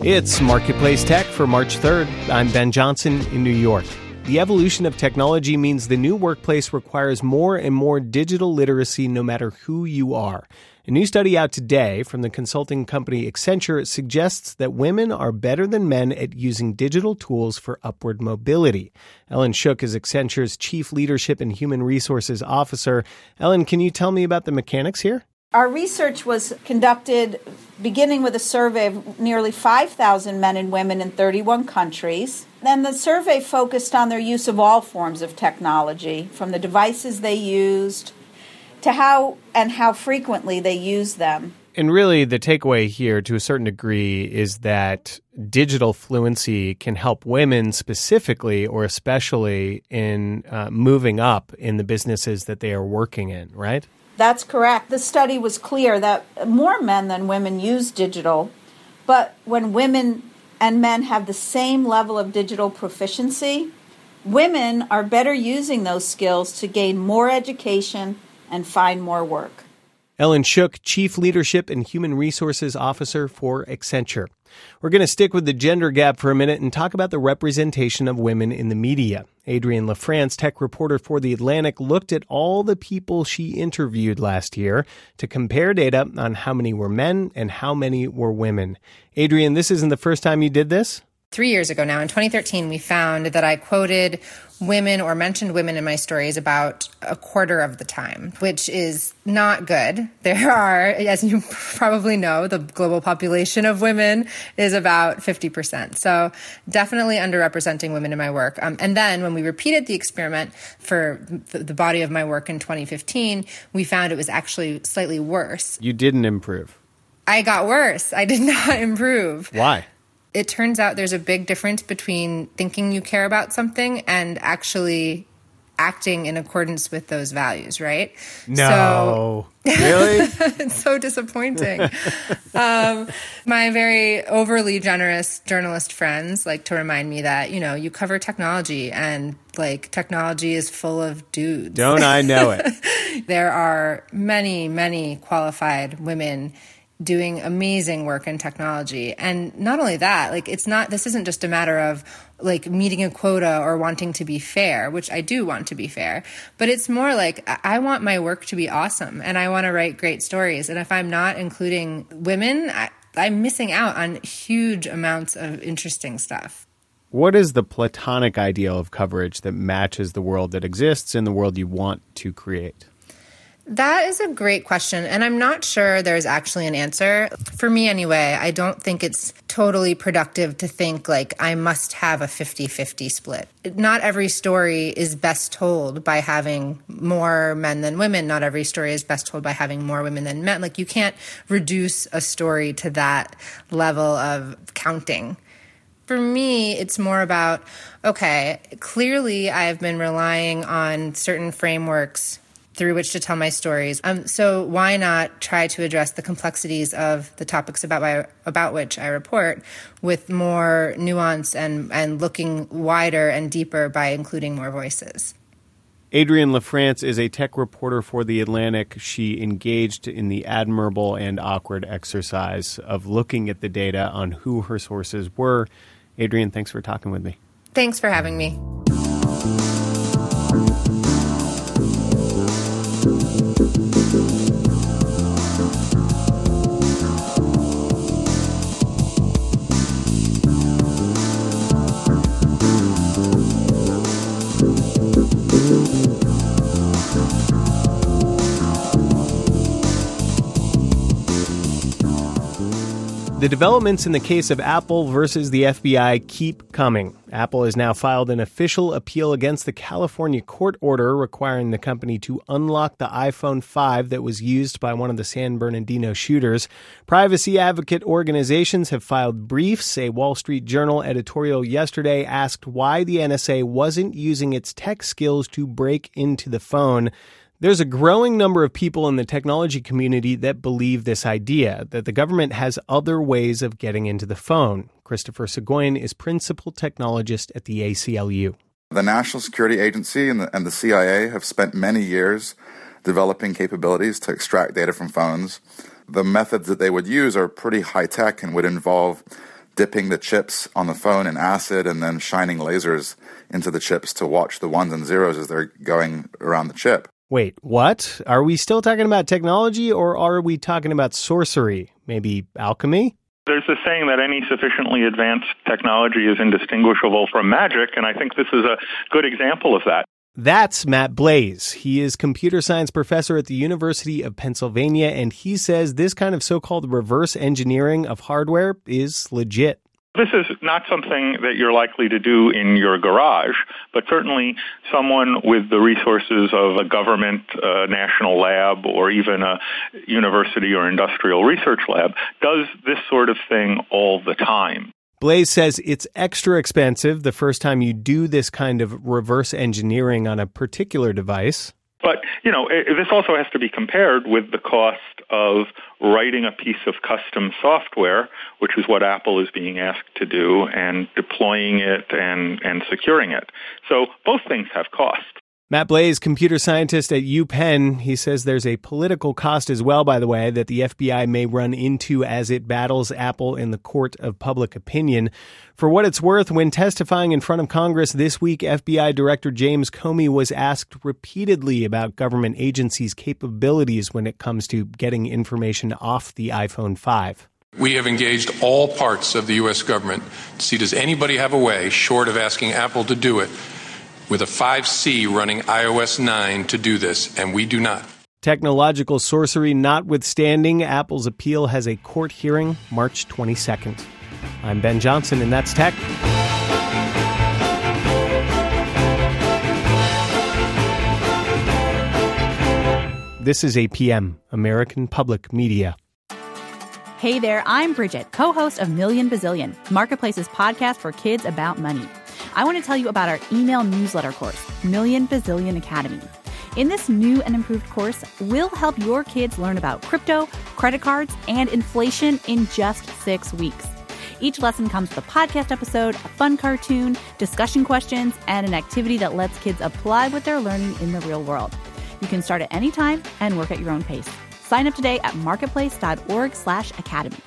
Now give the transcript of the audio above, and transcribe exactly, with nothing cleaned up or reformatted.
It's Marketplace Tech for March third. I'm Ben Johnson in New York. The evolution of technology means the new workplace requires more and more digital literacy no matter who you are. A new study out today from the consulting company Accenture suggests that women are better than men at using digital tools for upward mobility. Ellen Shook is Accenture's Chief Leadership and Human Resources Officer. Ellen, can you tell me about the mechanics here? Our research was conducted beginning with a survey of nearly five thousand men and women in thirty-one countries. Then the survey focused on their use of all forms of technology, from the devices they used to how and how frequently they use them. And really, the takeaway here, to a certain degree, is that digital fluency can help women specifically or especially in uh, moving up in the businesses that they are working in, right? That's correct. The study was clear that more men than women use digital, but when women and men have the same level of digital proficiency, women are better using those skills to gain more education and find more work. Ellen Shook, Chief Leadership and Human Resources Officer for Accenture. We're going to stick with the gender gap for a minute and talk about the representation of women in the media. Adrienne LaFrance, tech reporter for The Atlantic, looked at all the people she interviewed last year to compare data on how many were men and how many were women. Adrienne, this isn't the first time you did this? Three years ago now, in twenty thirteen, we found that I quoted women or mentioned women in my stories about a quarter of the time, which is not good. There are, as you probably know, the global population of women is about fifty percent. So definitely underrepresenting women in my work. Um, and then when we repeated the experiment for the body of my work in twenty fifteen, we found it was actually slightly worse. You didn't improve. I got worse. I did not improve. Why? It turns out there's a big difference between thinking you care about something and actually acting in accordance with those values, right? No. So, really? It's so disappointing. um, my very overly generous journalist friends like to remind me that, you know, you cover technology and like technology is full of dudes. Don't I know it? There are many, many qualified women doing amazing work in technology. And not only that, like it's not, this isn't just a matter of like meeting a quota or wanting to be fair, which I do want to be fair, but it's more like I want my work to be awesome and I want to write great stories. And if I'm not including women, I, I'm missing out on huge amounts of interesting stuff. What is the platonic ideal of coverage that matches the world that exists and the world you want to create? That is a great question, and I'm not sure there's actually an answer. For me anyway, I don't think it's totally productive to think like I must have a fifty-fifty split. Not every story is best told by having more men than women. Not every story is best told by having more women than men. Like you can't reduce a story to that level of counting. For me, it's more about, okay, clearly I've been relying on certain frameworks through which to tell my stories. Um, so why not try to address the complexities of the topics about my, about which I report with more nuance and, and looking wider and deeper by including more voices? Adrienne LaFrance is a tech reporter for The Atlantic. She engaged in the admirable and awkward exercise of looking at the data on who her sources were. Adrienne, thanks for talking with me. Thanks for having me. The developments in the case of Apple versus the F B I keep coming. Apple has now filed an official appeal against the California court order requiring the company to unlock the iPhone five that was used by one of the San Bernardino shooters. Privacy advocate organizations have filed briefs. A Wall Street Journal editorial yesterday asked why the N S A wasn't using its tech skills to break into the phone. There's a growing number of people in the technology community that believe this idea, that the government has other ways of getting into the phone. Christopher Seguin is principal technologist at the A C L U. The National Security Agency and the, and the C I A have spent many years developing capabilities to extract data from phones. The methods that they would use are pretty high-tech and would involve dipping the chips on the phone in acid and then shining lasers into the chips to watch the ones and zeros as they're going around the chip. Wait, what? Are we still talking about technology, or are we talking about sorcery? Maybe alchemy? There's a saying that any sufficiently advanced technology is indistinguishable from magic, and I think this is a good example of that. That's Matt Blaze. He is computer science professor at the University of Pennsylvania, and he says this kind of so-called reverse engineering of hardware is legit. This is not something that you're likely to do in your garage, but certainly someone with the resources of a government, uh, national lab, or even a university or industrial research lab does this sort of thing all the time. Blaze says it's extra expensive the first time you do this kind of reverse engineering on a particular device. But, you know, it, this also has to be compared with the cost of writing a piece of custom software, which is what Apple is being asked to do, and deploying it and, and securing it. So both things have cost. Matt Blaze, computer scientist at UPenn, he says there's a political cost as well, by the way, that the F B I may run into as it battles Apple in the court of public opinion. For what it's worth, when testifying in front of Congress this week, F B I Director James Comey was asked repeatedly about government agencies' capabilities when it comes to getting information off the iPhone five. We have engaged all parts of the U S government to see does anybody have a way, short of asking Apple to do it, with a five C running i O S nine to do this, and we do not. Technological sorcery notwithstanding, Apple's appeal has a court hearing March twenty-second. I'm Ben Johnson, and that's Tech. This is A P M, American Public Media. Hey there, I'm Bridget, co-host of Million Bazillion, Marketplace's podcast for kids about money. I want to tell you about our email newsletter course, Million Bazillion Academy. In this new and improved course, we'll help your kids learn about crypto, credit cards, and inflation in just six weeks. Each lesson comes with a podcast episode, a fun cartoon, discussion questions, and an activity that lets kids apply what they're learning in the real world. You can start at any time and work at your own pace. Sign up today at marketplace.org slash academy.